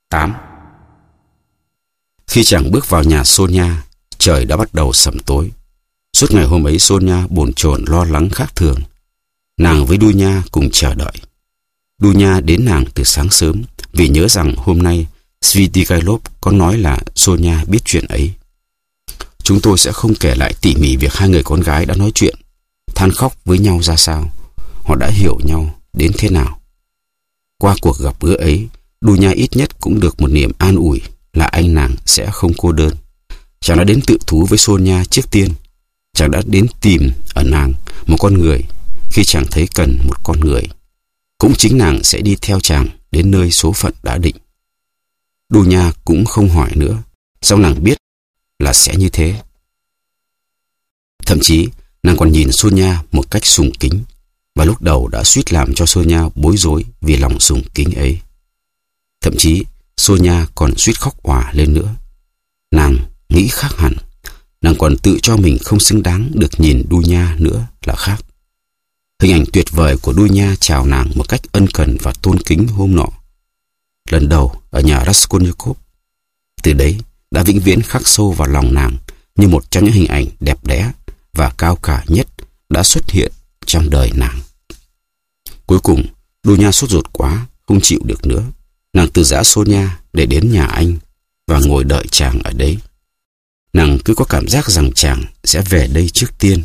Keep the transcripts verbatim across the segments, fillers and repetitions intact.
tám. Khi chàng bước vào nhà Sonia, trời đã bắt đầu sẩm tối. Suốt ngày hôm ấy Sonia bồn chồn lo lắng khác thường. Nàng với Dunya cùng chờ đợi. Dunya đến nàng từ sáng sớm vì nhớ rằng hôm nay Svidrigailov có nói là Sonia biết chuyện ấy. Chúng tôi sẽ không kể lại tỉ mỉ việc hai người con gái đã nói chuyện, than khóc với nhau ra sao, họ đã hiểu nhau đến thế nào. Qua cuộc gặp gỡ ấy, Dunya ít nhất cũng được một niềm an ủi là anh nàng sẽ không cô đơn. Chàng đã đến tự thú với Sonia trước tiên. Chàng đã đến tìm ở nàng một con người khi chàng thấy cần một con người. Cũng chính nàng sẽ đi theo chàng đến nơi số phận đã định. Dunya cũng không hỏi nữa, sao nàng biết là sẽ như thế. Thậm chí nàng còn nhìn Sonia một cách sùng kính, và lúc đầu đã suýt làm cho Sonia bối rối vì lòng sùng kính ấy. Thậm chí Sonia còn suýt khóc òa lên nữa. Nàng nghĩ khác hẳn. Nàng còn tự cho mình không xứng đáng được nhìn Dunya nữa là khác. Hình ảnh tuyệt vời của Dunya chào nàng một cách ân cần và tôn kính hôm nọ, lần đầu ở nhà Raskolnikov, từ đấy đã vĩnh viễn khắc sâu vào lòng nàng như một trong những hình ảnh đẹp đẽ và cao cả nhất đã xuất hiện trong đời nàng. Cuối cùng, Dunya sốt ruột quá, không chịu được nữa. Nàng từ giã Sonia để đến nhà anh và ngồi đợi chàng ở đấy. Nàng cứ có cảm giác rằng chàng sẽ về đây trước tiên.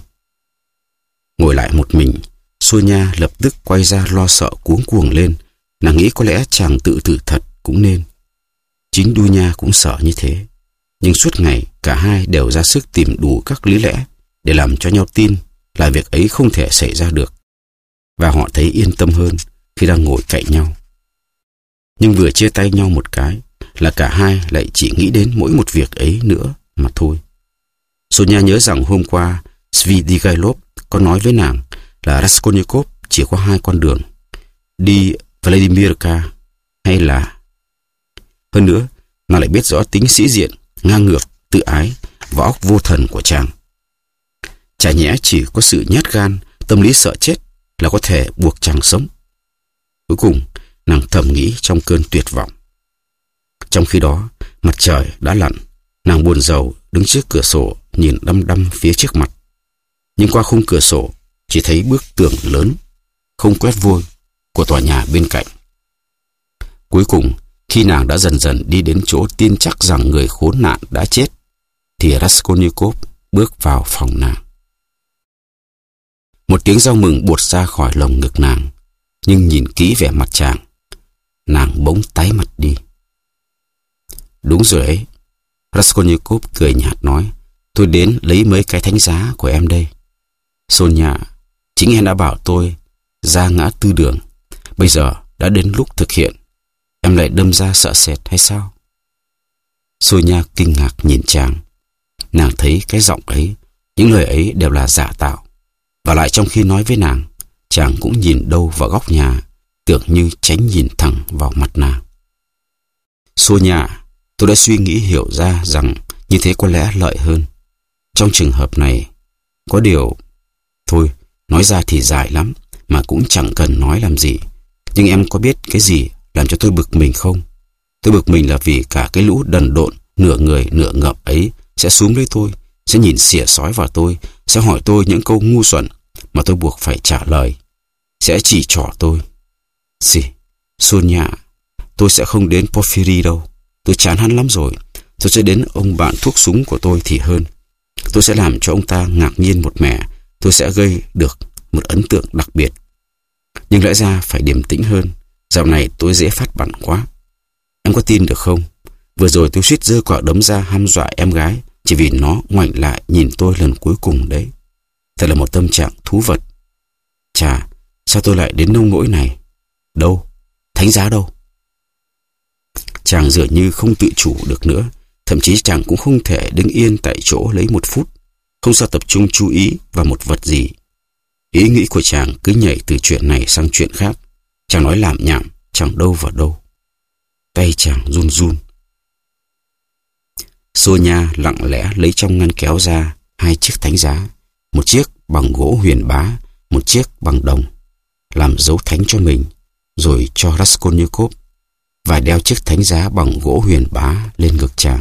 Ngồi lại một mình, Sonia lập tức quay ra lo sợ cuống cuồng lên. Nàng nghĩ có lẽ chàng tự tử thật cũng nên. Chính Dunya cũng sợ như thế. Nhưng suốt ngày cả hai đều ra sức tìm đủ các lý lẽ để làm cho nhau tin là việc ấy không thể xảy ra được. Và họ thấy yên tâm hơn khi đang ngồi cạnh nhau. Nhưng vừa chia tay nhau một cái là cả hai lại chỉ nghĩ đến mỗi một việc ấy nữa mà thôi. Sonia nhớ rằng hôm qua Svidrigailov có nói với nàng là Raskolnikov chỉ có hai con đường, đi Vladimirka hay là... Hơn nữa, nàng lại biết rõ tính sĩ diện, ngang ngược, tự ái và óc vô thần của chàng. Chả nhẽ chỉ có sự nhát gan, tâm lý sợ chết là có thể buộc chàng sống. Cuối cùng, nàng thầm nghĩ trong cơn tuyệt vọng. Trong khi đó, mặt trời đã lặn. Nàng buồn rầu đứng trước cửa sổ nhìn đăm đăm phía trước mặt. Nhưng qua khung cửa sổ chỉ thấy bức tường lớn, không quét vôi của tòa nhà bên cạnh. Cuối cùng, khi nàng đã dần dần đi đến chỗ tin chắc rằng người khốn nạn đã chết, thì Raskolnikov bước vào phòng nàng. Một tiếng reo mừng buột ra khỏi lồng ngực nàng, nhưng nhìn kỹ vẻ mặt chàng, nàng bỗng tái mặt đi. Đúng rồi ấy, Raskolnikov cười nhạt nói, tôi đến lấy mấy cái thánh giá của em đây. Sonia, chính em đã bảo tôi ra ngã tư đường. Bây giờ đã đến lúc thực hiện. Em lại đâm ra sợ sệt hay sao? Sonia kinh ngạc nhìn chàng. Nàng thấy cái giọng ấy, những lời ấy đều là giả tạo. Và lại trong khi nói với nàng, chàng cũng nhìn đâu vào góc nhà, tưởng như tránh nhìn thẳng vào mặt nàng. Sonia, tôi đã suy nghĩ hiểu ra rằng như thế có lẽ lợi hơn. Trong trường hợp này, có điều... Thôi, nói ra thì dài lắm, mà cũng chẳng cần nói làm gì. Nhưng em có biết cái gì làm cho tôi bực mình không? Tôi bực mình là vì cả cái lũ đần độn, nửa người nửa ngợp ấy sẽ xúm lấy tôi, sẽ nhìn xỉa xói vào tôi, sẽ hỏi tôi những câu ngu xuẩn mà tôi buộc phải trả lời, sẽ chỉ trỏ tôi. Gì? Sonia, tôi sẽ không đến Porfiry đâu. Tôi chán hắn lắm rồi. Tôi sẽ đến ông bạn thuốc súng của tôi thì hơn. Tôi sẽ làm cho ông ta ngạc nhiên một mẻ. Tôi sẽ gây được một ấn tượng đặc biệt. Nhưng lẽ ra phải điềm tĩnh hơn. Dạo này tôi dễ phát bắn quá. Em có tin được không? Vừa rồi tôi suýt giơ quả đấm ra hăm dọa em gái chỉ vì nó ngoảnh lại nhìn tôi lần cuối cùng đấy. Thật là một tâm trạng thú vật. Chà, sao tôi lại đến nông nỗi này? Đâu? Thánh giá đâu? Chàng dường như không tự chủ được nữa. Thậm chí chàng cũng không thể đứng yên tại chỗ lấy một phút, không sao tập trung chú ý vào một vật gì. Ý nghĩ của chàng cứ nhảy từ chuyện này sang chuyện khác. Chàng nói lảm nhảm, chẳng đâu vào đâu. Tay chàng run run. Sonia lặng lẽ lấy trong ngăn kéo ra hai chiếc thánh giá, một chiếc bằng gỗ huyền bá, một chiếc bằng đồng, làm dấu thánh cho mình, rồi cho Raskolnikov. và đeo chiếc thánh giá bằng gỗ huyền bá lên ngực chàng.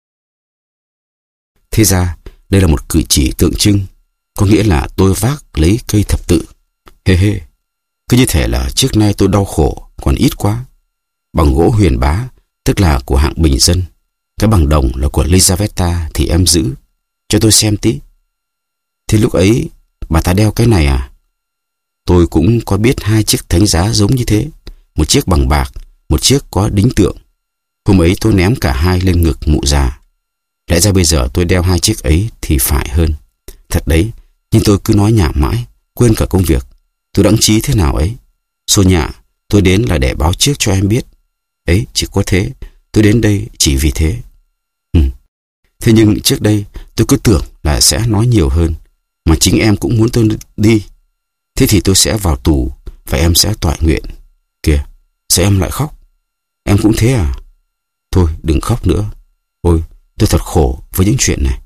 Thế ra, đây là một cử chỉ tượng trưng, có nghĩa là tôi vác lấy cây thập tự. Hê hê, cứ như thể là trước nay tôi đau khổ, còn ít quá. Bằng gỗ huyền bá, tức là của hạng bình dân. Cái bằng đồng là của Lizaveta thì em giữ, cho tôi xem tí. Thế lúc ấy, bà ta đeo cái này à? Tôi cũng có biết hai chiếc thánh giá giống như thế. Một chiếc bằng bạc, một chiếc có đính tượng. Hôm ấy tôi ném cả hai lên ngực mụ già. Lẽ ra bây giờ tôi đeo hai chiếc ấy thì phải hơn. Thật đấy, nhưng tôi cứ nói nhảm mãi, quên cả công việc. Tôi đẵng chí thế nào ấy. Sonia, tôi đến là để báo trước cho em biết. Ấy, chỉ có thế, tôi đến đây chỉ vì thế. Ừ. Thế nhưng trước đây tôi cứ tưởng là sẽ nói nhiều hơn, mà chính em cũng muốn tôi đi. Thế thì tôi sẽ vào tù và em sẽ toại nguyện. Kìa, sao em lại khóc? Em cũng thế à? Thôi đừng khóc nữa. Ôi, tôi thật khổ với những chuyện này.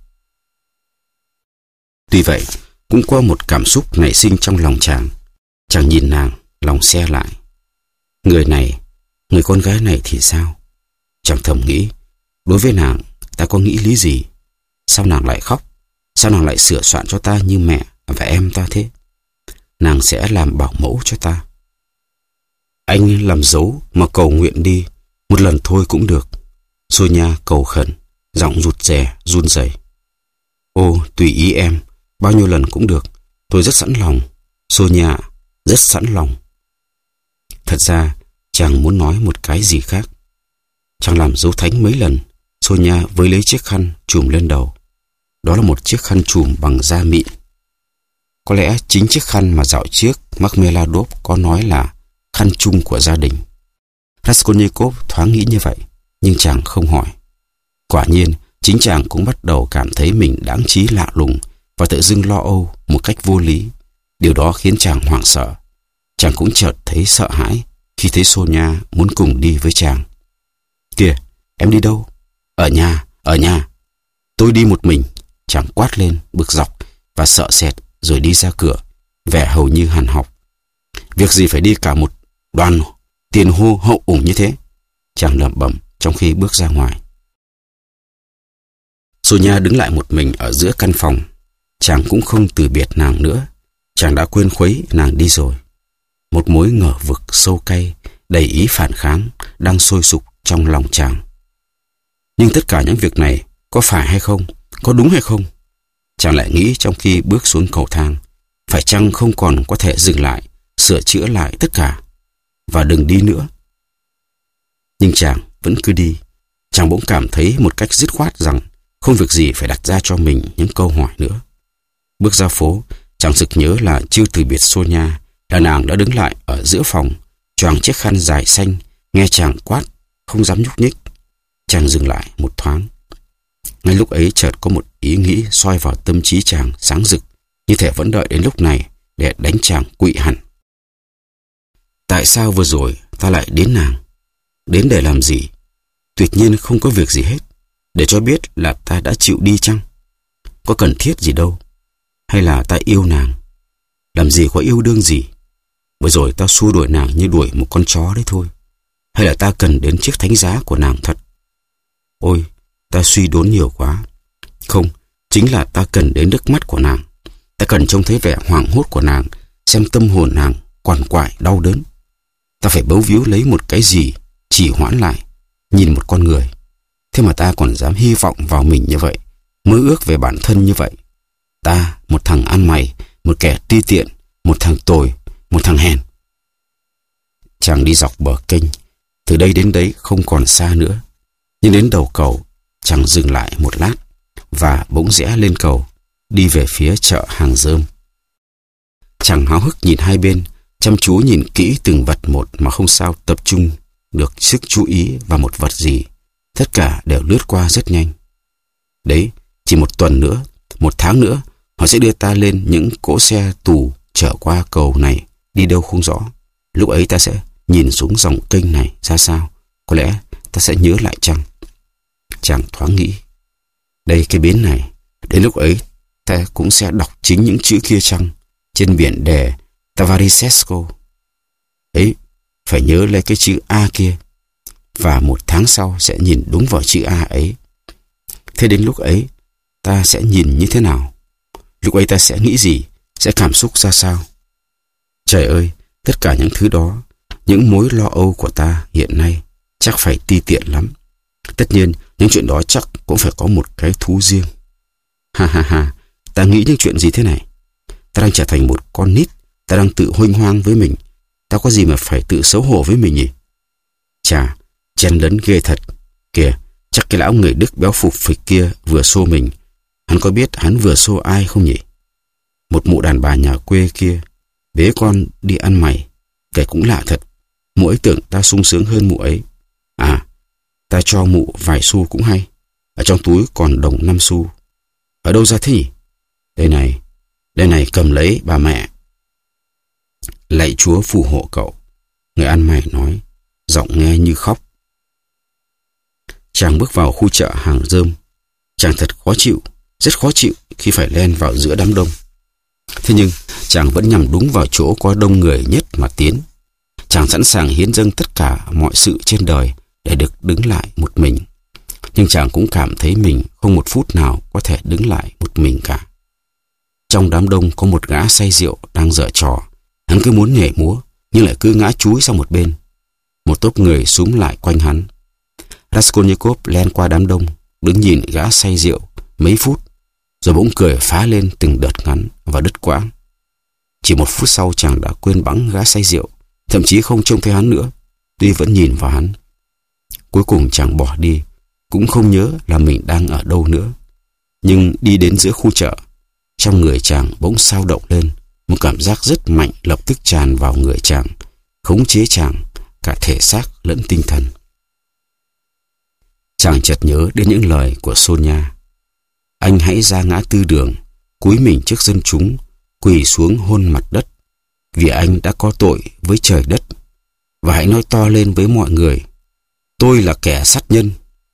Tuy vậy, cũng có một cảm xúc nảy sinh trong lòng chàng. Chàng nhìn nàng, lòng se lại. Người này, người con gái này thì sao? Chàng thầm nghĩ, đối với nàng, ta có nghĩ lý gì? Sao nàng lại khóc? Sao nàng lại sửa soạn cho ta như mẹ và em ta thế? Nàng sẽ làm bảo mẫu cho ta. Anh làm dấu mà cầu nguyện đi, một lần thôi cũng được. Sonia cầu khẩn, giọng rụt rè, run rẩy. Ô, tùy ý em, bao nhiêu lần cũng được. Tôi rất sẵn lòng. Sonia, rất sẵn lòng. Thật ra, chàng muốn nói một cái gì khác. Chàng làm dấu thánh mấy lần. Sonia với lấy chiếc khăn chùm lên đầu. Đó là một chiếc khăn chùm bằng da mịn. Có lẽ chính chiếc khăn mà dạo trước Marmeladov có nói là khăn chung của gia đình. Raskolnikov thoáng nghĩ như vậy, nhưng chàng không hỏi. Quả nhiên, chính chàng cũng bắt đầu cảm thấy mình đáng trí lạ lùng và tự dưng lo âu một cách vô lý. Điều đó khiến chàng hoảng sợ. Chàng cũng chợt thấy sợ hãi khi thấy Sonia muốn cùng đi với chàng. Kìa, em đi đâu? Ở nhà, ở nhà. Tôi đi một mình. Chàng quát lên, bực dọc và sợ sệt rồi đi ra cửa, vẻ hầu như hằn học. Việc gì phải đi cả một đoàn tiền hô hậu ủng như thế? Chàng lẩm bẩm trong khi bước ra ngoài. Sonia đứng lại một mình ở giữa căn phòng. Chàng cũng không từ biệt nàng nữa. Chàng đã quên khuấy nàng đi rồi. Một mối ngờ vực sâu cay, đầy ý phản kháng đang sôi sục trong lòng chàng. Nhưng tất cả những việc này có phải hay không? Có đúng hay không? Chàng lại nghĩ trong khi bước xuống cầu thang. Phải chăng không còn có thể dừng lại, sửa chữa lại tất cả và đừng đi nữa? Nhưng chàng vẫn cứ đi. Chàng bỗng cảm thấy một cách dứt khoát rằng không việc gì phải đặt ra cho mình những câu hỏi nữa. Bước ra phố, chàng sực nhớ là chưa từ biệt Sonia, là nàng đã đứng lại ở giữa phòng, choàng chiếc khăn dài xanh, nghe chàng quát, không dám nhúc nhích. Chàng dừng lại một thoáng. Ngay lúc ấy chợt có một ý nghĩ soi vào tâm trí chàng sáng rực, như thể vẫn đợi đến lúc này để đánh chàng quỵ hẳn. Tại sao vừa rồi ta lại đến nàng? Đến để làm gì? Tuyệt nhiên không có việc gì hết. Để cho biết là ta đã chịu đi chăng? Có cần thiết gì đâu. Hay là ta yêu nàng? Làm gì có yêu đương gì. Vừa rồi ta xua đuổi nàng như đuổi một con chó đấy thôi. Hay là ta cần đến chiếc thánh giá của nàng thật? Ôi, ta suy đốn nhiều quá. Không, chính là ta cần đến nước mắt của nàng. Ta cần trông thấy vẻ hoảng hốt của nàng, xem tâm hồn nàng quằn quại đau đớn. Ta phải bấu víu lấy một cái gì chỉ hoãn lại, nhìn một con người. Thế mà ta còn dám hy vọng vào mình như vậy, mơ ước về bản thân như vậy. Ta, một thằng ăn mày, một kẻ ti tiện, một thằng tồi, một thằng hèn. Chàng đi dọc bờ kênh, từ đây đến đấy không còn xa nữa. Nhưng đến đầu cầu, chàng dừng lại một lát và bỗng rẽ lên cầu, đi về phía chợ hàng rơm. Chàng háo hức nhìn hai bên, chăm chú nhìn kỹ từng vật một mà không sao tập trung được sức chú ý vào một vật gì. Tất cả đều lướt qua rất nhanh. Đấy, chỉ một tuần nữa, một tháng nữa, họ sẽ đưa ta lên những cỗ xe tù chở qua cầu này, đi đâu không rõ. Lúc ấy ta sẽ nhìn xuống dòng kênh này ra sao. Có lẽ ta sẽ nhớ lại chăng? Chàng thoáng nghĩ. Đây cái bến này, đến lúc ấy ta cũng sẽ đọc chính những chữ kia chăng? Trên biển đề Tavarisesko. Ấy, phải nhớ lấy cái chữ A kia. và một tháng sau sẽ nhìn đúng vào chữ A ấy. Thế đến lúc ấy, ta sẽ nhìn như thế nào? Lúc ấy ta sẽ nghĩ gì? Sẽ cảm xúc ra sao? Trời ơi, tất cả những thứ đó, những mối lo âu của ta hiện nay chắc phải ti tiện lắm. Tất nhiên, những chuyện đó chắc cũng phải có một cái thú riêng. Ha ha ha, ta nghĩ những chuyện gì thế này? Ta đang trở thành một con nít, ta đang tự huênh hoang với mình. Ta có gì mà phải tự xấu hổ với mình nhỉ? Chà, chen lấn ghê thật. Kìa, chắc cái lão người Đức béo phục phịch kia vừa xô mình. Hắn có biết hắn vừa xô ai không nhỉ? Một mụ đàn bà nhà quê kia, bế con đi ăn mày. Kể cũng lạ thật, mụ ấy tưởng ta sung sướng hơn mụ ấy. À, ta cho mụ vài xu cũng hay. Ở trong túi còn đồng năm xu. Ở đâu ra thế nhỉ? Đây này, đây này, cầm lấy bà mẹ. Lạy Chúa phù hộ cậu, người ăn mày nói, giọng nghe như khóc. Chàng bước vào khu chợ hàng rơm. Chàng thật khó chịu, rất khó chịu khi phải len vào giữa đám đông. Thế nhưng chàng vẫn nhằm đúng vào chỗ có đông người nhất mà tiến. Chàng sẵn sàng hiến dâng tất cả mọi sự trên đời để được đứng lại một mình. Nhưng chàng cũng cảm thấy mình không một phút nào có thể đứng lại một mình cả. Trong đám đông có một gã say rượu đang giở trò. Hắn cứ muốn nhảy múa nhưng lại cứ ngã chúi sang một bên. Một tốp người xúm lại quanh hắn. Raskolnikov len qua đám đông, đứng nhìn gã say rượu mấy phút, rồi bỗng cười phá lên từng đợt ngắn và đứt quãng. Chỉ một phút sau chàng đã quên bẵng gã say rượu, thậm chí không trông thấy hắn nữa, tuy vẫn nhìn vào hắn. Cuối cùng chàng bỏ đi, cũng không nhớ là mình đang ở đâu nữa. Nhưng đi đến giữa khu chợ, trong người chàng bỗng xao động lên, một cảm giác rất mạnh lập tức tràn vào người chàng, khống chế chàng cả thể xác lẫn tinh thần. Chàng chợt nhớ đến những lời của Sonia. Anh hãy ra ngã tư đường, cúi mình trước dân chúng, quỳ xuống hôn mặt đất, vì anh đã có tội với trời đất. Và hãy nói to lên với mọi người, tôi là kẻ sát nhân.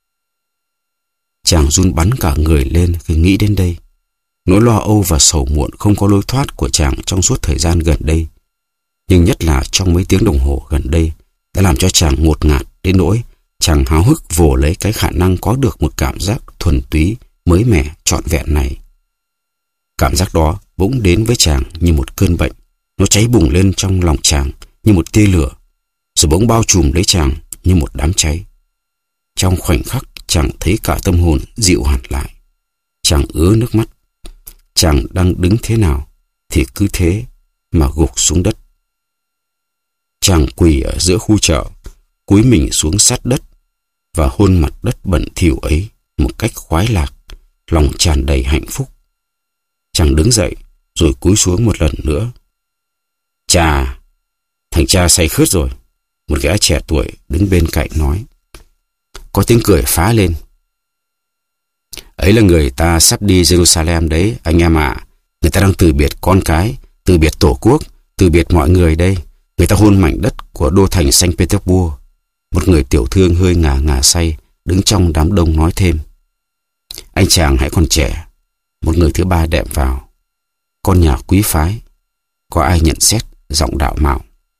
Chàng run bắn cả người lên khi nghĩ đến đây. Nỗi lo âu và sầu muộn không có lối thoát của chàng trong suốt thời gian gần đây. Nhưng nhất là trong mấy tiếng đồng hồ gần đây đã làm cho chàng ngột ngạt đến nỗi chàng háo hức vồ lấy cái khả năng có được một cảm giác thuần túy, mới mẻ, trọn vẹn này. Cảm giác đó bỗng đến với chàng như một cơn bệnh. Nó cháy bùng lên trong lòng chàng như một tia lửa, rồi bỗng bao trùm lấy chàng như một đám cháy. Trong khoảnh khắc chàng thấy cả tâm hồn dịu hẳn lại. Chàng ứa nước mắt. Chàng đang đứng thế nào thì cứ thế mà gục xuống đất. Chàng quỳ ở giữa khu chợ, cúi mình xuống sát đất và hôn mặt đất bẩn thỉu ấy một cách khoái lạc, lòng tràn đầy hạnh phúc. Chàng đứng dậy rồi cúi xuống một lần nữa. Chà, thằng cha say khướt rồi, một gã trẻ tuổi đứng bên cạnh nói. Có tiếng cười phá lên. Ấy là người ta sắp đi Jerusalem đấy, anh em ạ. À. Người ta đang từ biệt con cái, từ biệt tổ quốc, từ biệt mọi người đây. Người ta hôn mảnh đất của đô thành Saint Petersburg. Một người tiểu thương hơi ngà ngà say đứng trong đám đông nói thêm. Anh chàng hãy còn trẻ. Một người thứ ba đệm vào. Con nhà quý phái. Có ai nhận xét giọng đạo mạo.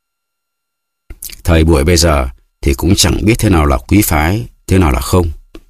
Thời buổi bây giờ thì cũng chẳng biết thế nào là quý phái, thế nào là không.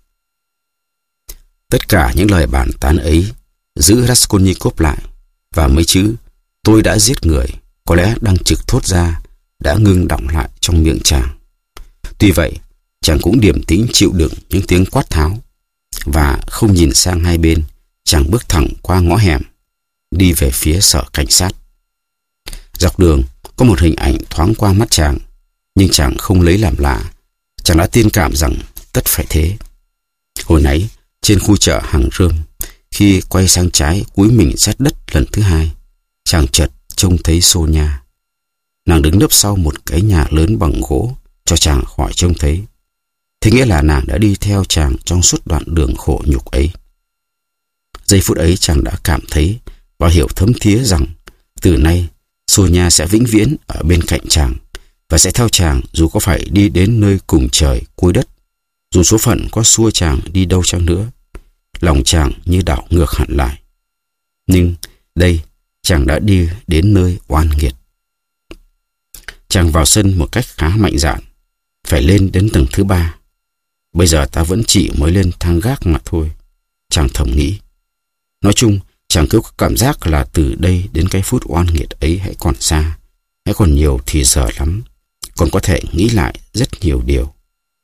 Tất cả những lời bàn tán ấy giữ Raskolnikov lại, và mấy chữ tôi đã giết người có lẽ đang trực thốt ra đã ngưng đọng lại trong miệng chàng. Tuy vậy, chàng cũng điềm tĩnh chịu đựng những tiếng quát tháo, và không nhìn sang hai bên, chàng bước thẳng qua ngõ hẻm, đi về phía sở cảnh sát. Dọc đường có một hình ảnh thoáng qua mắt chàng, nhưng chàng không lấy làm lạ. Chàng đã tiên cảm rằng tất phải thế. Hồi nãy trên khu chợ hàng rơm, khi quay sang trái cúi mình sát đất lần thứ hai, chàng chợt trông thấy Sonia. Nàng đứng nấp sau một cái nhà lớn bằng gỗ cho chàng khỏi trông thấy. Thế nghĩa là nàng đã đi theo chàng trong suốt đoạn đường khổ nhục ấy. Giây phút ấy chàng đã cảm thấy và hiểu thấm thía rằng từ nay Sonia sẽ vĩnh viễn ở bên cạnh chàng và sẽ theo chàng dù có phải đi đến nơi cùng trời cuối đất, dù số phận có xua chàng đi đâu chăng nữa. Lòng chàng như đảo ngược hẳn lại. Nhưng đây chàng đã đi đến nơi oan nghiệt. Chàng vào sân một cách khá mạnh dạn. phải lên đến tầng thứ ba. Bây giờ ta vẫn chỉ mới lên thang gác mà thôi. Chàng thầm nghĩ. Nói chung, chàng cứ có cảm giác là từ đây đến cái phút oan nghiệt ấy hãy còn xa, hãy còn nhiều thì giờ lắm, còn có thể nghĩ lại rất nhiều điều.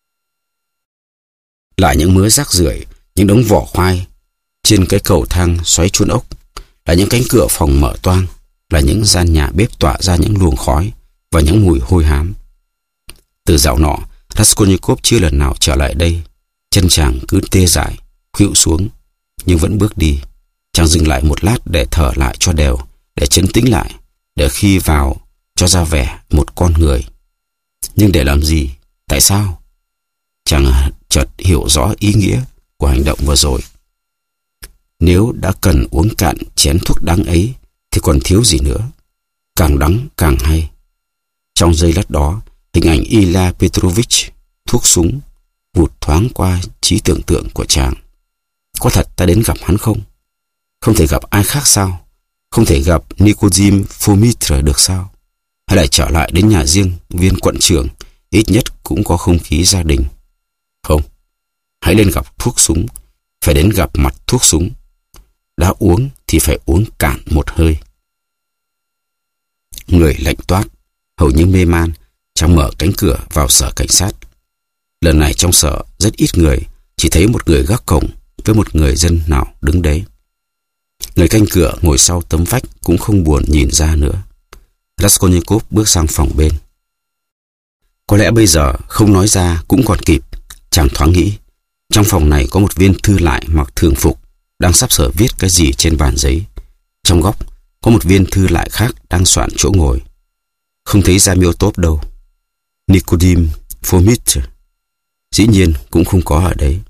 Lại những mớ rác rưởi, những đống vỏ khoai trên cái cầu thang xoáy chuôn ốc, là những cánh cửa phòng mở toang, là những gian nhà bếp tỏa ra những luồng khói và những mùi hôi hám. Từ dạo nọ, Raskolnikov chưa lần nào trở lại đây. Chân chàng cứ tê dại, khuỵu xuống, nhưng vẫn bước đi. Chàng dừng lại một lát để thở lại cho đều, để trấn tĩnh lại, để khi vào cho ra vẻ một con người. Nhưng để làm gì? Tại sao? Chàng chợt hiểu rõ ý nghĩa của hành động vừa rồi. Nếu đã cần uống cạn chén thuốc đắng ấy thì còn thiếu gì nữa. Càng đắng càng hay. Trong giây lát đó, hình ảnh Ilya Petrovich thuốc súng vụt thoáng qua trí tưởng tượng của chàng. Có thật ta đến gặp hắn không? Không thể gặp ai khác sao? Không thể gặp Nicodim Fomitr được sao? Hay lại trở lại đến nhà riêng viên quận trưởng, ít nhất cũng có không khí gia đình? Không, hãy lên gặp thuốc súng, phải đến gặp mặt thuốc súng. Đã uống thì phải uống cạn một hơi. Người lạnh toát, hầu như mê man, chàng mở cánh cửa vào sở cảnh sát. Lần này trong sở rất ít người, chỉ thấy một người gác cổng với một người dân nào đứng đấy. Người canh cửa ngồi sau tấm vách cũng không buồn nhìn ra nữa. Raskolnikov bước sang phòng bên. Có lẽ bây giờ không nói ra cũng còn kịp. Chàng thoáng nghĩ, trong phòng này có một viên thư lại mặc thường phục, đang sắp sửa viết cái gì trên bàn giấy. Trong góc có một viên thư lại khác đang soạn chỗ ngồi. Không thấy Zamiotov đâu. Nicodim Fomitr dĩ nhiên cũng không có ở đấy.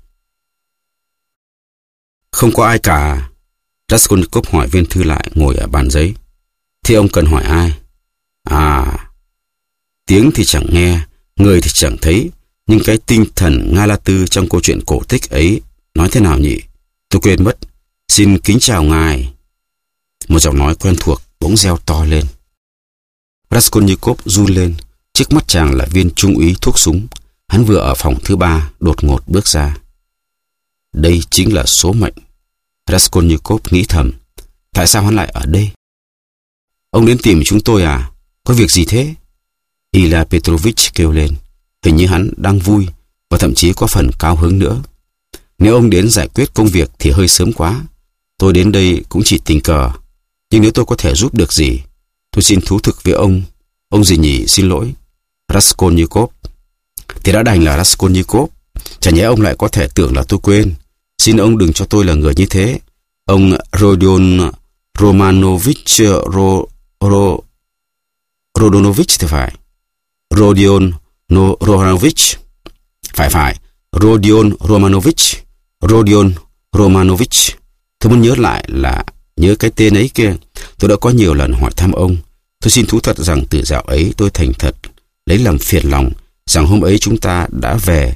Không có ai cả. Raskolnikov hỏi viên thư lại ngồi ở bàn giấy. Thế ông cần hỏi ai? À, tiếng thì chẳng nghe, người thì chẳng thấy, nhưng cái tinh thần Nga La Tư trong câu chuyện cổ tích ấy nói thế nào nhỉ? Tôi quên mất. Xin kính chào ngài. Một giọng nói quen thuộc bỗng reo to lên. Raskolnikov run lên. Trước mắt chàng là viên trung úy thuốc súng. Hắn vừa ở phòng thứ ba đột ngột bước ra. Đây chính là số mệnh. Raskolnikov nghĩ thầm. Tại sao hắn lại ở đây? Ông đến tìm chúng tôi à? Có việc gì thế? Ilya Petrovich kêu lên. Hình như hắn đang vui và thậm chí có phần cao hứng nữa. Nếu ông đến giải quyết công việc thì hơi sớm quá. Tôi đến đây cũng chỉ tình cờ. Nhưng nếu tôi có thể giúp được gì, tôi xin thú thực với ông. Ông gì nhỉ? Xin lỗi. Raskolnikov. Thì đã đành là Raskolnikov. Chả nhẽ ông lại có thể tưởng là tôi quên. Xin ông đừng cho tôi là người như thế. Ông Rodion Romanovich Ro, Ro, Rodonovich thì phải. Rodion no, Romanovich. Phải phải. Rodion Romanovich. Rodion Romanovich. Tôi muốn nhớ lại là nhớ cái tên ấy kia. Tôi đã có nhiều lần hỏi thăm ông. Tôi xin thú thật rằng từ dạo ấy tôi thành thật lấy làm phiền lòng rằng hôm ấy chúng ta đã về.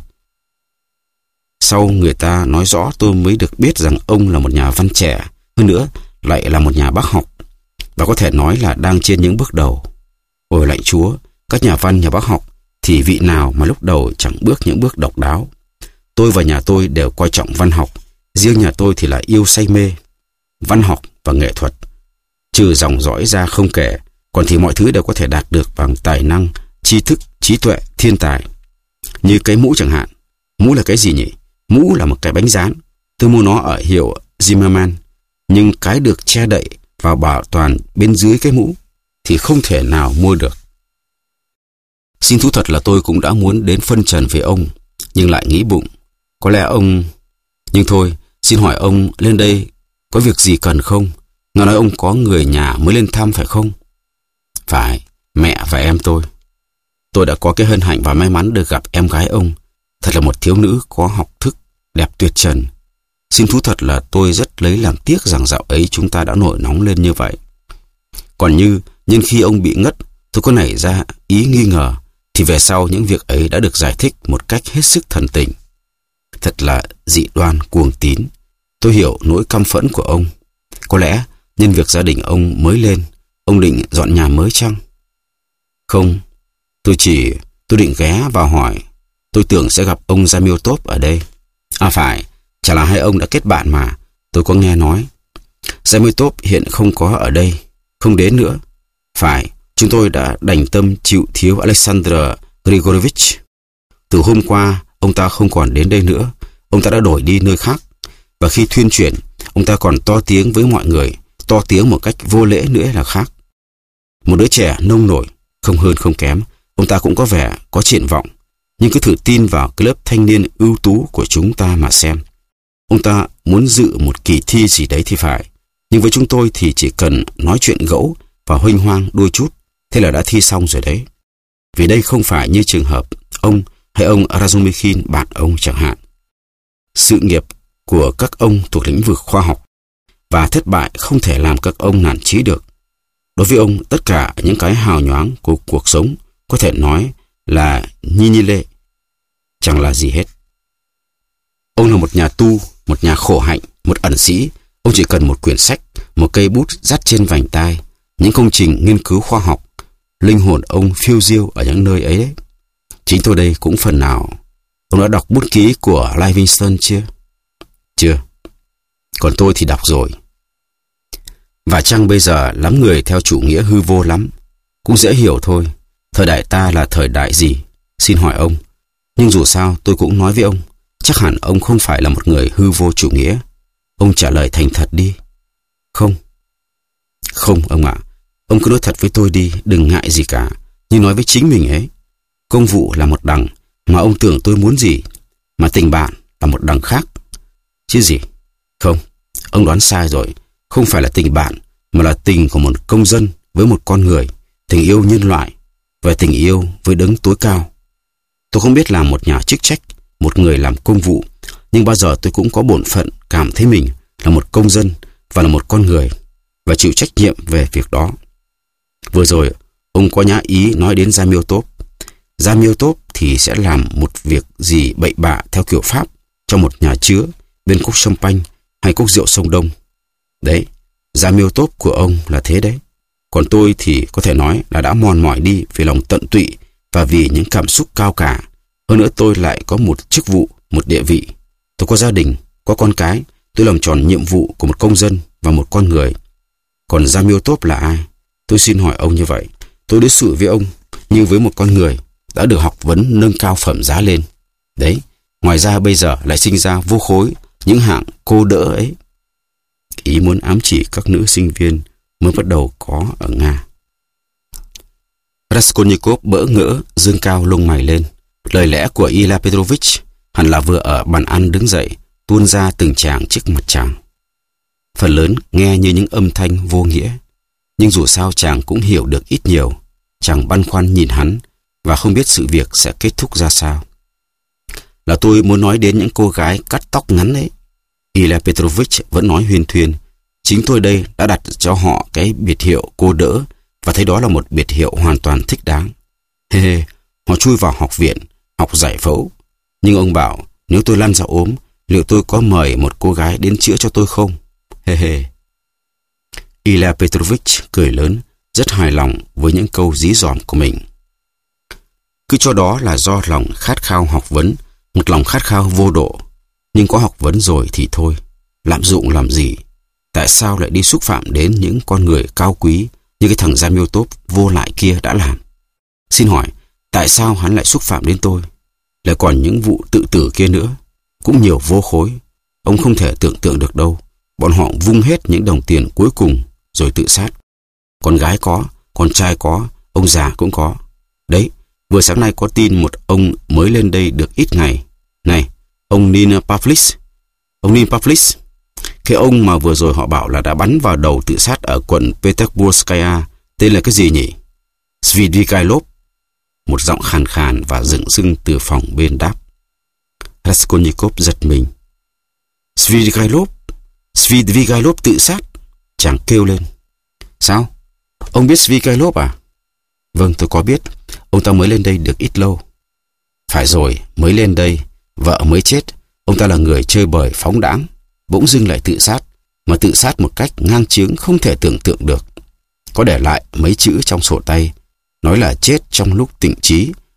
Sau người ta nói rõ tôi mới được biết rằng ông là một nhà văn trẻ, hơn nữa lại là một nhà bác học, và có thể nói là đang trên những bước đầu. Ôi lạy Chúa, các nhà văn, nhà bác học thì vị nào mà lúc đầu chẳng bước những bước độc đáo. Tôi và nhà tôi đều coi trọng văn học, riêng nhà tôi thì là yêu say mê văn học và nghệ thuật. Trừ dòng dõi ra không kể, còn thì mọi thứ đều có thể đạt được bằng tài năng, tri thức, trí tuệ, thiên tài. Như cái mũ chẳng hạn. Mũ là cái gì nhỉ? Mũ là một cái bánh rán. Tôi mua nó ở hiệu Zimmerman. Nhưng cái được che đậy và bảo toàn bên dưới cái mũ thì không thể nào mua được. Xin thú thật là tôi cũng đã muốn đến phân trần với ông, nhưng lại nghĩ bụng, có lẽ ông... Nhưng thôi, xin hỏi ông lên đây có việc gì cần không? Nghe nói ông có người nhà mới lên thăm phải không? Phải, mẹ và em tôi. Tôi đã có cái hân hạnh và may mắn được gặp em gái ông. Thật là một thiếu nữ có học thức, đẹp tuyệt trần. Xin thú thật là tôi rất lấy làm tiếc rằng dạo ấy chúng ta đã nổi nóng lên như vậy. Còn như nhân khi ông bị ngất, tôi có nảy ra ý nghi ngờ, thì về sau những việc ấy đã được giải thích một cách hết sức thần tình. Thật là dị đoan cuồng tín. Tôi hiểu nỗi căm phẫn của ông. Có lẽ nhân việc gia đình ông mới lên, ông định dọn nhà mới chăng? Không, tôi chỉ... tôi Tôi định ghé vào hỏi. Tôi tưởng sẽ gặp ông Zamiotov ở đây. À phải, chả là hai ông đã kết bạn mà. Tôi có nghe nói. Zamiotov hiện không có ở đây, không đến nữa. Phải, chúng tôi đã đành tâm chịu thiếu Alexander Grigorovich. Từ hôm qua, ông ta không còn đến đây nữa. Ông ta đã đổi đi nơi khác. Và khi thuyên chuyển, ông ta còn to tiếng với mọi người, to tiếng một cách vô lễ nữa là khác. Một đứa trẻ nông nổi, không hơn không kém, ông ta cũng có vẻ có triển vọng. Nhưng cứ thử tin vào cái lớp thanh niên ưu tú của chúng ta mà xem. Ông ta muốn dự một kỳ thi gì đấy thì phải. Nhưng với chúng tôi thì chỉ cần nói chuyện gẫu và huênh hoang đôi chút, thế là đã thi xong rồi đấy. Vì đây không phải như trường hợp ông hay ông Razumikhin bạn ông chẳng hạn. Sự nghiệp của các ông thuộc lĩnh vực khoa học, và thất bại không thể làm các ông nản chí được. Đối với ông, tất cả những cái hào nhoáng của cuộc sống có thể nói là nhi nhi lệ, chẳng là gì hết. Ông là một nhà tu, một nhà khổ hạnh, một ẩn sĩ. Ông chỉ cần một quyển sách, một cây bút dắt trên vành tai, những công trình nghiên cứu khoa học. Linh hồn ông phiêu diêu ở những nơi ấy đấy. Chính tôi đây cũng phần nào. Ông đã đọc bút ký của Livingston chưa? Chưa. Còn tôi thì đọc rồi. Và chăng bây giờ lắm người theo chủ nghĩa hư vô lắm. Cũng dễ hiểu thôi. Thời đại ta là thời đại gì? Xin hỏi ông. Nhưng dù sao tôi cũng nói với ông, chắc hẳn ông không phải là một người hư vô chủ nghĩa. Ông trả lời thành thật đi. Không. Không ông ạ. Ông cứ nói thật với tôi đi, đừng ngại gì cả. Như nói với chính mình ấy. Công vụ là một đằng, mà ông tưởng tôi muốn gì. Mà tình bạn là một đằng khác. Chứ gì? Không, ông đoán sai rồi. Không phải là tình bạn, mà là tình của một công dân với một con người. Tình yêu nhân loại, và tình yêu với đấng tối cao. Tôi không biết làm một nhà chức trách, một người làm công vụ, nhưng bao giờ tôi cũng có bổn phận cảm thấy mình là một công dân và là một con người, và chịu trách nhiệm về việc đó. Vừa rồi, ông có nhã ý nói đến Zamiotov. Zamiotov thì sẽ làm một việc gì bậy bạ theo kiểu Pháp trong một nhà chứa bên cốc champagne hay cốc rượu sông Đông. Đấy, Zamiotov của ông là thế đấy. Còn tôi thì có thể nói là đã mòn mỏi đi vì lòng tận tụy và vì những cảm xúc cao cả. Hơn nữa tôi lại có một chức vụ, một địa vị. Tôi có gia đình, có con cái. Tôi làm tròn nhiệm vụ của một công dân và một con người. Còn Zamiotov là ai? Tôi xin hỏi ông như vậy. Tôi đối xử với ông như với một con người đã được học vấn nâng cao phẩm giá lên. Đấy, ngoài ra bây giờ lại sinh ra vô khối những hạng cô đỡ ấy. Ý muốn ám chỉ các nữ sinh viên mới bắt đầu có ở Nga. Raskolnikov bỡ ngỡ, dương cao lông mày lên. Lời lẽ của Ilya Petrovich hẳn là vừa ở bàn ăn đứng dậy, tuôn ra từng tràng trước mặt chàng. Phần lớn nghe như những âm thanh vô nghĩa, nhưng dù sao chàng cũng hiểu được ít nhiều. Chàng băn khoăn nhìn hắn và không biết sự việc sẽ kết thúc ra sao. Là tôi muốn nói đến những cô gái cắt tóc ngắn ấy. Ilya Petrovich vẫn nói huyên thuyên. Chính tôi đây đã đặt cho họ cái biệt hiệu cô đỡ, và thấy đó là một biệt hiệu hoàn toàn thích đáng. Hê hê, họ chui vào học viện, học giải phẫu. Nhưng ông bảo, nếu tôi lăn ra ốm, liệu tôi có mời một cô gái đến chữa cho tôi không? Hê hê. Ilya Petrovich cười lớn, rất hài lòng với những câu dí dỏm của mình. Cứ cho đó là do lòng khát khao học vấn, một lòng khát khao vô độ. Nhưng có học vấn rồi thì thôi, lạm dụng làm gì? Tại sao lại đi xúc phạm đến những con người cao quý như cái thằng Zamiotov vô lại kia đã làm? Xin hỏi, tại sao hắn lại xúc phạm đến tôi? Lại còn những vụ tự tử kia nữa, cũng nhiều vô khối. Ông không thể tưởng tượng được đâu. Bọn họ vung hết những đồng tiền cuối cùng rồi tự sát. Con gái có, con trai có, ông già cũng có. Đấy, vừa sáng nay có tin một ông mới lên đây được ít ngày. Này, ông Nina Pavlis. Ông Nina Pavlis. Cái ông mà vừa rồi họ bảo là đã bắn vào đầu tự sát ở quận Petersburgskaya, tên là cái gì nhỉ? Svidrigailov. Một giọng khàn khàn và dựng dưng từ phòng bên đáp. Raskolnikov giật mình. Svidrigailov? Svidrigailov tự sát? Chàng kêu lên. Sao? Ông biết Svidrigailov à? Vâng, tôi có biết. Ông ta mới lên đây được ít lâu. Phải rồi, mới lên đây, vợ mới chết. Ông ta là người chơi bời phóng đãng, bỗng dưng lại tự sát, mà tự sát một cách ngang chướng không thể tưởng tượng được. Có để lại mấy chữ trong sổ tay, nói là chết trong lúc tỉnh trí,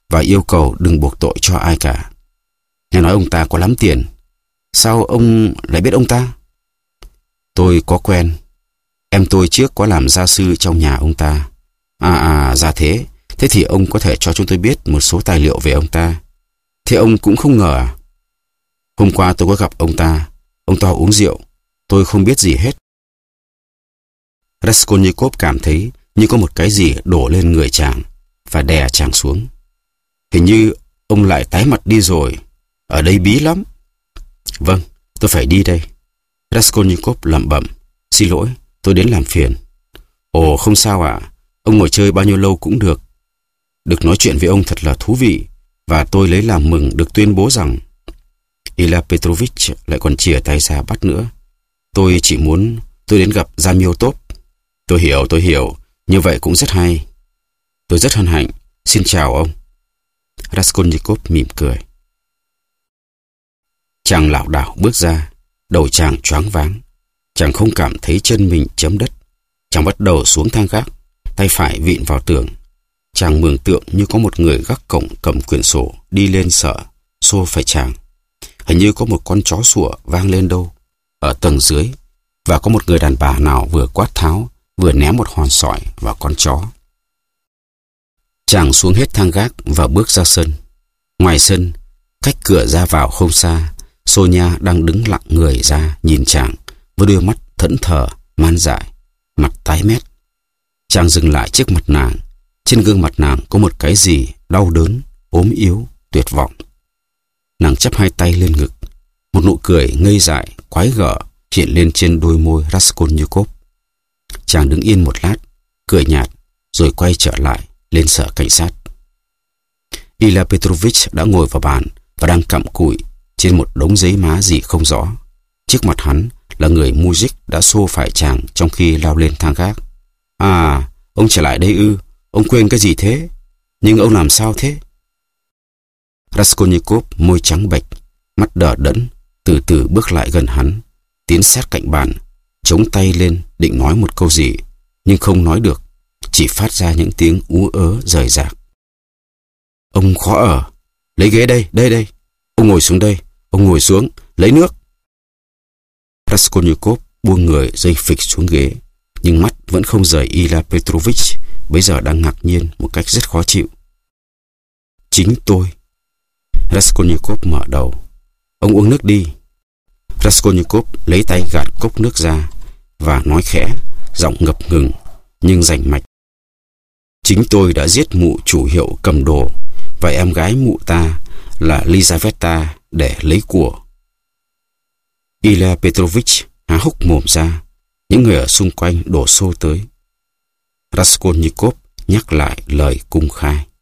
và yêu cầu đừng buộc tội cho ai cả. Nghe nói ông ta có lắm tiền. Sao ông lại biết ông ta? Tôi có quen. Em tôi trước có làm gia sư trong nhà ông ta. À à, ra thế. Thế thì ông có thể cho chúng tôi biết một số tài liệu về ông ta. Thế ông cũng không ngờ à? Hôm qua tôi có gặp ông ta. Ông ta uống rượu. Tôi không biết gì hết. Raskolnikov cảm thấy như có một cái gì đổ lên người chàng và đè chàng xuống. Hình như ông lại tái mặt đi rồi. Ở đây bí lắm. Vâng, tôi phải đi đây. Raskolnikov lẩm bẩm. Xin lỗi, tôi đến làm phiền. Ồ, không sao ạ. Ông ngồi chơi bao nhiêu lâu cũng được. Được nói chuyện với ông thật là thú vị. Và tôi lấy làm mừng được tuyên bố rằng Ilya Petrovich lại còn chìa tay ra bắt nữa. Tôi chỉ muốn tôi đến gặp Zamiotov. Tôi hiểu, tôi hiểu. Như vậy cũng rất hay. Tôi rất hân hạnh. Xin chào ông. Raskolnikov mỉm cười. Chàng lảo đảo bước ra. Đầu chàng choáng váng. Chàng không cảm thấy chân mình chấm đất. Chàng bắt đầu xuống thang gác, tay phải vịn vào tường. Chàng mường tượng như có một người gác cổng cầm quyển sổ đi lên sợ xô phải chàng. Hình như có một con chó sủa vang lên đâu ở tầng dưới, và có một người đàn bà nào vừa quát tháo vừa ném một hòn sỏi vào con chó. Chàng xuống hết thang gác và bước ra sân. Ngoài sân, cách cửa ra vào không xa, Sonia đang đứng lặng người ra nhìn chàng với đôi mắt thẫn thờ, man dại, mặt tái mét. Chàng dừng lại trước mặt nàng. Trên gương mặt nàng có một cái gì đau đớn, ốm yếu, tuyệt vọng. Nàng chắp hai tay lên ngực. Một nụ cười ngây dại, quái gở hiện lên trên đôi môi Raskolnikov. Chàng đứng yên một lát, cười nhạt, rồi quay trở lại lên sở cảnh sát. Ilya Petrovich đã ngồi vào bàn và đang cặm cụi trên một đống giấy má gì không rõ. Trước mặt hắn là người mujik đã xô phải chàng trong khi lao lên thang gác. À, ông trở lại đây ư? Ông quên cái gì thế? Nhưng ông làm sao thế? Raskolnikov môi trắng bệch, mắt đờ đẫn, từ từ bước lại gần hắn, tiến sát cạnh bàn, chống tay lên định nói một câu gì, nhưng không nói được, chỉ phát ra những tiếng ú ớ rời rạc. Ông khó ở. Lấy ghế đây, đây đây. Ông ngồi xuống đây. Ông ngồi xuống, lấy nước. Raskolnikov buông người rơi phịch xuống ghế, nhưng mắt vẫn không rời Ilya Petrovich, bây giờ đang ngạc nhiên một cách rất khó chịu. Chính tôi. Raskolnikov mở đầu. Ông uống nước đi. Raskolnikov lấy tay gạt cốc nước ra và nói khẽ, giọng ngập ngừng nhưng rành mạch. Chính tôi đã giết mụ chủ hiệu cầm đồ và em gái mụ ta là Lizaveta để lấy của. Ilya Petrovich há hốc mồm ra. Những người ở xung quanh đổ xô tới. Raskolnikov nhắc lại lời cung khai.